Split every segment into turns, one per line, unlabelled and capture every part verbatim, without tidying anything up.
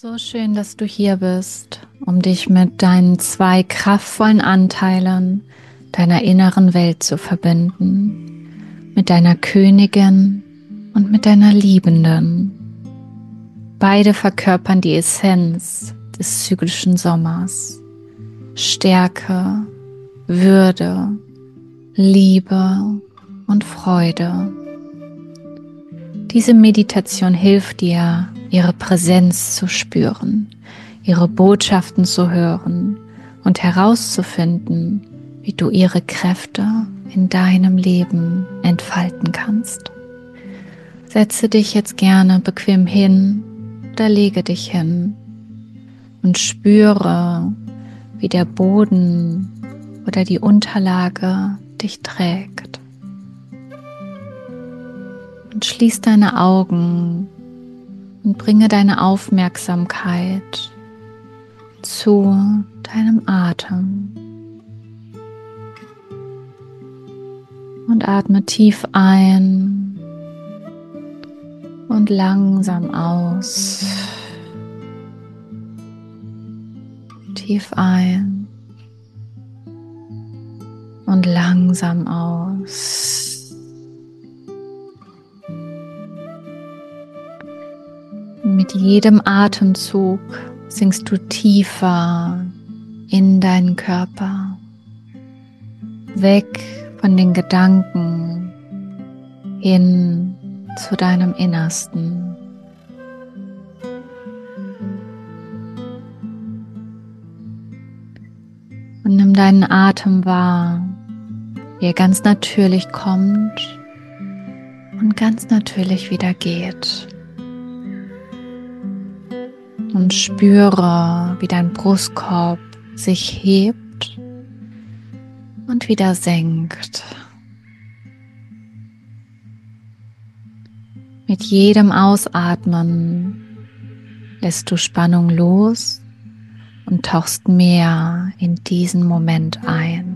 So schön, dass du hier bist, um dich mit deinen zwei kraftvollen Anteilen deiner inneren Welt zu verbinden, mit deiner Königin und mit deiner Liebenden. Beide verkörpern die Essenz des zyklischen Sommers: Stärke, Würde, Liebe und Freude. Diese Meditation hilft dir, ihre Präsenz zu spüren, ihre Botschaften zu hören und herauszufinden, wie du ihre Kräfte in deinem Leben entfalten kannst. Setze dich jetzt gerne bequem hin oder lege dich hin und spüre, wie der Boden oder die Unterlage dich trägt. Und schließ deine Augen und bringe deine Aufmerksamkeit zu deinem Atem. Und atme tief ein und langsam aus. Tief ein und langsam aus. Mit jedem Atemzug sinkst du tiefer in deinen Körper, weg von den Gedanken hin zu deinem Innersten. Und nimm deinen Atem wahr, wie er ganz natürlich kommt und ganz natürlich wieder geht. Und spüre, wie dein Brustkorb sich hebt und wieder senkt. Mit jedem Ausatmen lässt du Spannung los und tauchst mehr in diesen Moment ein.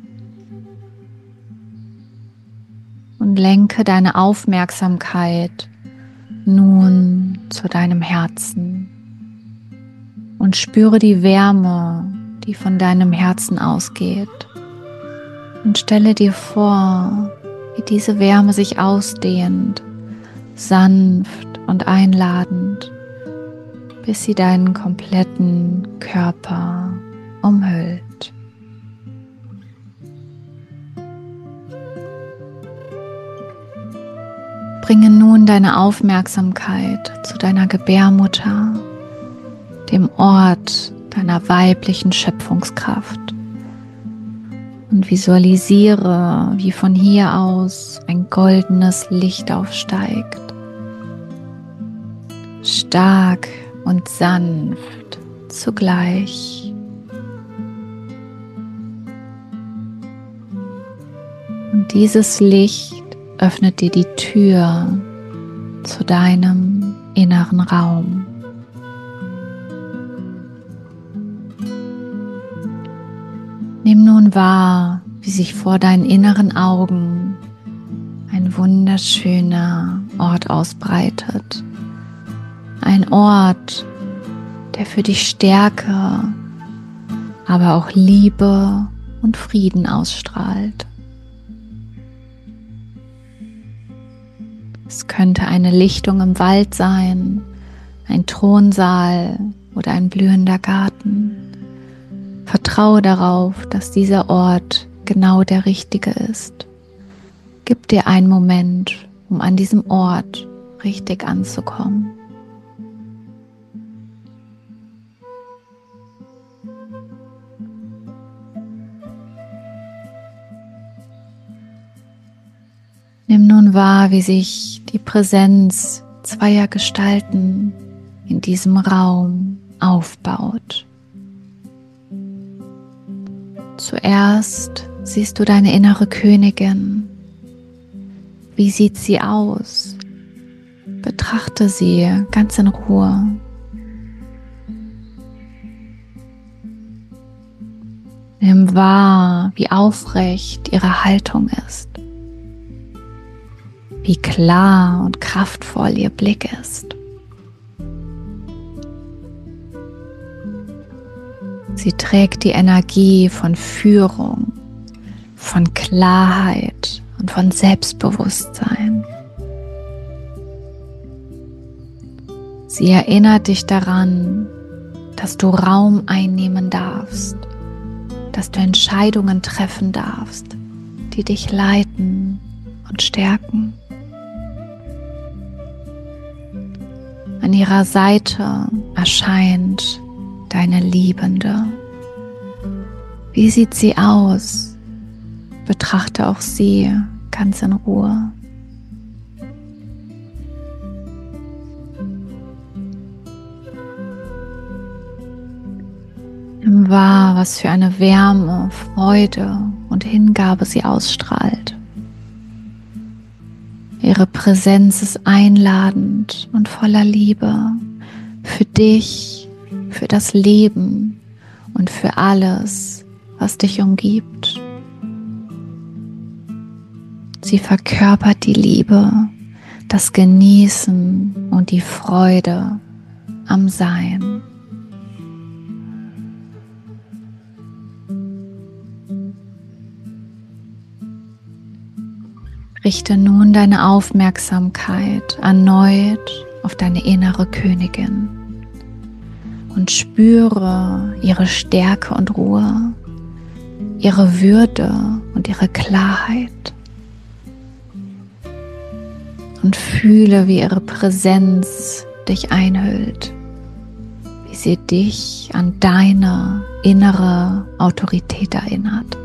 Und lenke deine Aufmerksamkeit nun zu deinem Herzen. Und spüre die Wärme, die von deinem Herzen ausgeht. Und stelle dir vor, wie diese Wärme sich ausdehnt, sanft und einladend, bis sie deinen kompletten Körper umhüllt. Bringe nun deine Aufmerksamkeit zu deiner Gebärmutter, dem Ort deiner weiblichen Schöpfungskraft, und visualisiere, wie von hier aus ein goldenes Licht aufsteigt, stark und sanft zugleich. Und dieses Licht öffnet dir die Tür zu deinem inneren Raum. Nimm nun wahr, wie sich vor deinen inneren Augen ein wunderschöner Ort ausbreitet. Ein Ort, der für dich Stärke, aber auch Liebe und Frieden ausstrahlt. Es könnte eine Lichtung im Wald sein, ein Thronsaal oder ein blühender Garten. Vertraue darauf, dass dieser Ort genau der richtige ist. Gib dir einen Moment, um an diesem Ort richtig anzukommen. Nimm nun wahr, wie sich die Präsenz zweier Gestalten in diesem Raum aufbaut. Zuerst siehst du deine innere Königin. Wie sieht sie aus? Betrachte sie ganz in Ruhe. Nimm wahr, wie aufrecht ihre Haltung ist, wie klar und kraftvoll ihr Blick ist. Sie trägt die Energie von Führung, von Klarheit und von Selbstbewusstsein. Sie erinnert dich daran, dass du Raum einnehmen darfst, dass du Entscheidungen treffen darfst, die dich leiten und stärken. An ihrer Seite erscheint deine Liebende. Wie sieht sie aus? Betrachte auch sie ganz in Ruhe. Nimm wahr, was für eine Wärme, Freude und Hingabe sie ausstrahlt. Ihre Präsenz ist einladend und voller Liebe für dich, für das Leben und für alles, was dich umgibt. Sie verkörpert die Liebe, das Genießen und die Freude am Sein. Richte nun deine Aufmerksamkeit erneut auf deine innere Königin und spüre ihre Stärke und Ruhe, ihre Würde und ihre Klarheit. Und fühle, wie ihre Präsenz dich einhüllt, wie sie dich an deine innere Autorität erinnert.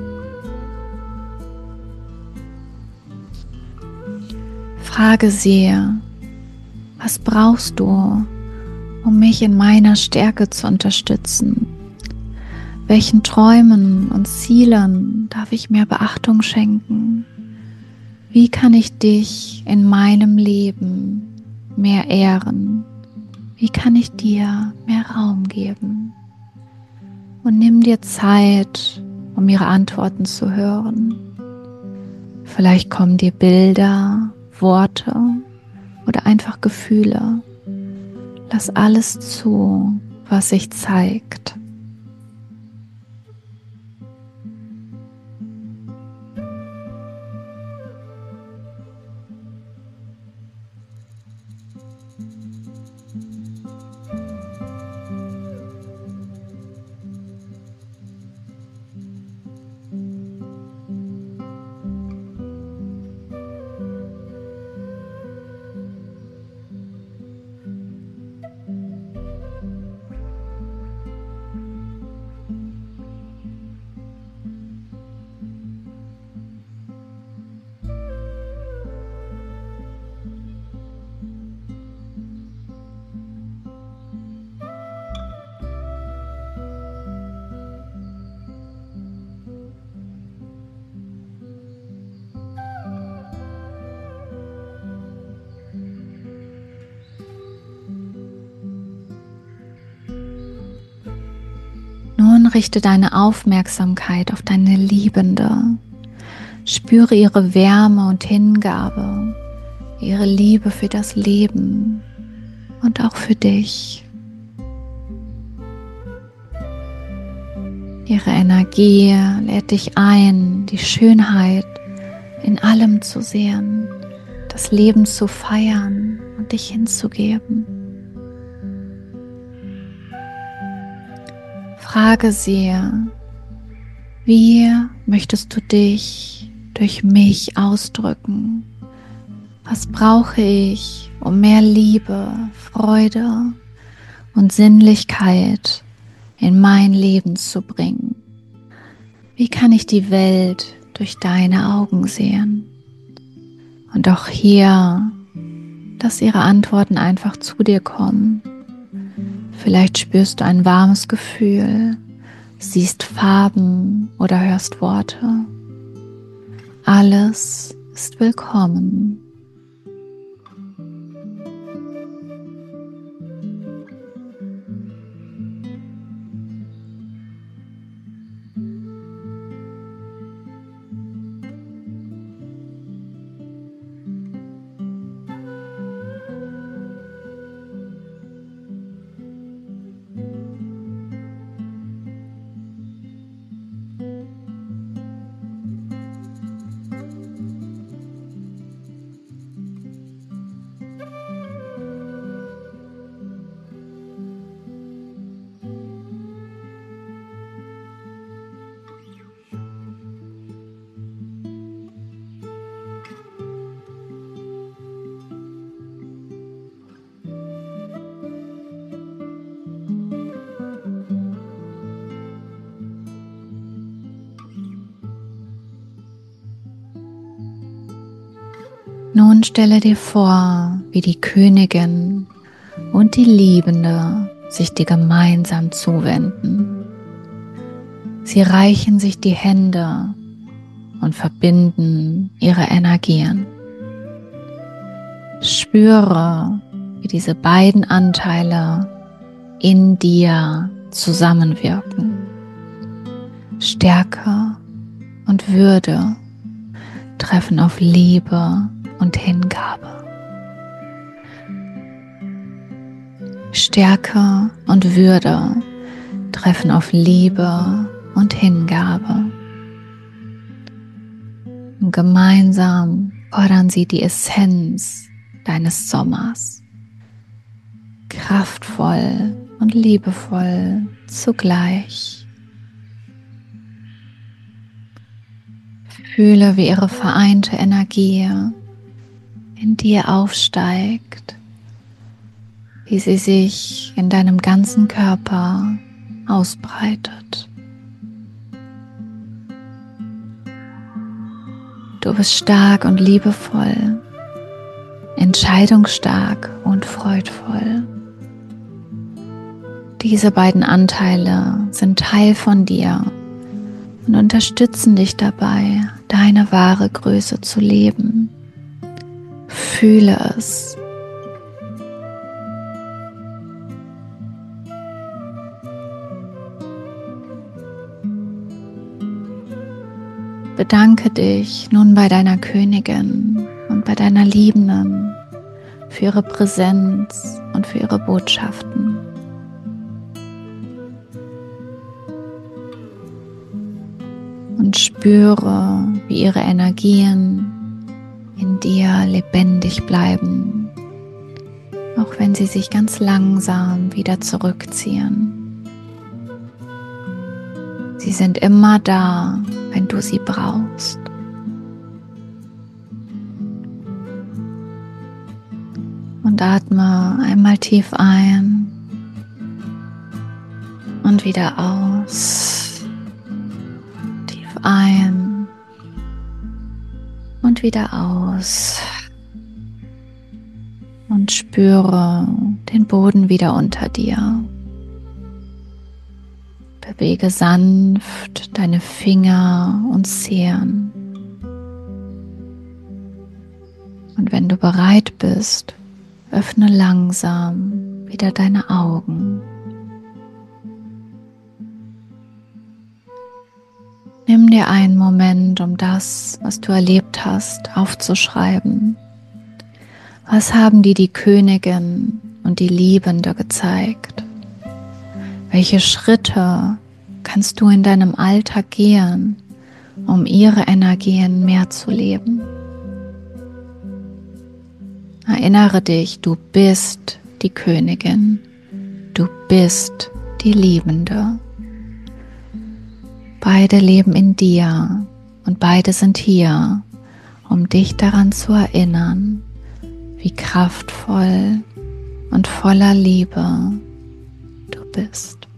Frage sie, was brauchst du, um mich in meiner Stärke zu unterstützen? Welchen Träumen und Zielen darf ich mehr Beachtung schenken? Wie kann ich dich in meinem Leben mehr ehren? Wie kann ich dir mehr Raum geben? Und nimm dir Zeit, um ihre Antworten zu hören. Vielleicht kommen dir Bilder, Worte oder einfach Gefühle. Lass alles zu, was sich zeigt. Nun richte deine Aufmerksamkeit auf deine Liebende. Spüre ihre Wärme und Hingabe, ihre Liebe für das Leben und auch für dich. Ihre Energie lädt dich ein, die Schönheit in allem zu sehen, das Leben zu feiern und dich hinzugeben. Frage sie, wie möchtest du dich durch mich ausdrücken? Was brauche ich, um mehr Liebe, Freude und Sinnlichkeit in mein Leben zu bringen? Wie kann ich die Welt durch deine Augen sehen? Und auch hier, dass ihre Antworten einfach zu dir kommen. Vielleicht spürst du ein warmes Gefühl, siehst Farben oder hörst Worte. Alles ist willkommen. Nun stelle dir vor, wie die Königin und die Liebende sich dir gemeinsam zuwenden. Sie reichen sich die Hände und verbinden ihre Energien. Spüre, wie diese beiden Anteile in dir zusammenwirken. Stärke und Würde treffen auf Liebe und Hingabe. Stärke und Würde treffen auf Liebe und Hingabe. Und gemeinsam fordern sie die Essenz deines Sommers. Kraftvoll und liebevoll zugleich. Fühle, wie ihre vereinte Energie in dir aufsteigt, wie sie sich in deinem ganzen Körper ausbreitet. Du bist stark und liebevoll, entscheidungsstark und freudvoll. Diese beiden Anteile sind Teil von dir und unterstützen dich dabei, deine wahre Größe zu leben. Fühle es. Bedanke dich nun bei deiner Königin und bei deiner Liebenden für ihre Präsenz und für ihre Botschaften. Und spüre, wie ihre Energien in dir lebendig bleiben, auch wenn sie sich ganz langsam wieder zurückziehen. Sie sind immer da, wenn du sie brauchst. Und atme einmal tief ein und wieder aus. Tief ein und wieder aus. Und spüre den Boden wieder unter dir. Bewege sanft deine Finger und Zehen. Und wenn du bereit bist, öffne langsam wieder deine Augen. Nimm dir einen Moment, um das, was du erlebt hast, aufzuschreiben. Was haben dir die Königin und die Liebende gezeigt? Welche Schritte kannst du in deinem Alltag gehen, um ihre Energien mehr zu leben? Erinnere dich, du bist die Königin, du bist die Liebende. Beide leben in dir und beide sind hier, um dich daran zu erinnern, wie kraftvoll und voller Liebe du bist.